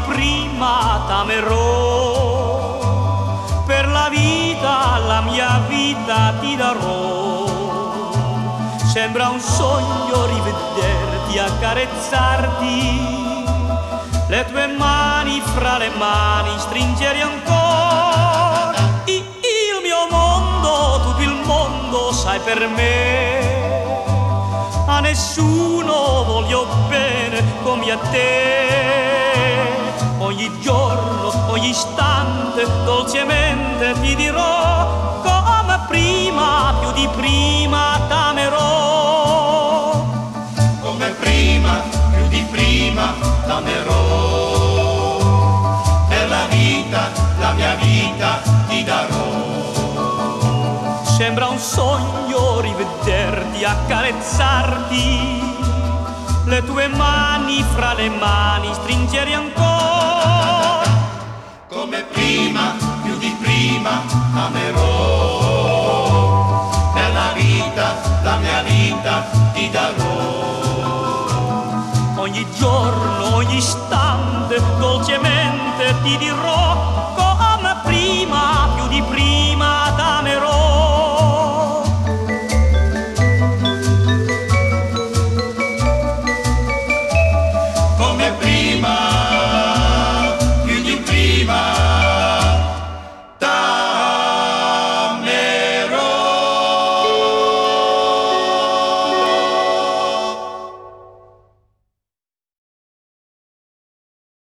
prima t'amerò, per la vita, la mia vita ti darò. Sembra un sogno rivederti, accarezzarti, le tue mani fra le mani stringere ancora. Il mio mondo, tutto il mondo, sai, per me, a nessuno voglio bene come a te. Ogni giorno, ogni istante, dolcemente ti dirò, come prima, più di prima t'amerò. Come prima, più di prima t'amerò, per la vita, la mia vita ti darò. Sembra un sogno rivederti, accarezzarti, le tue mani fra le mani stringere ancora. Come prima, più di prima amerò, per la vita, la mia vita ti darò. Ogni giorno, ogni istante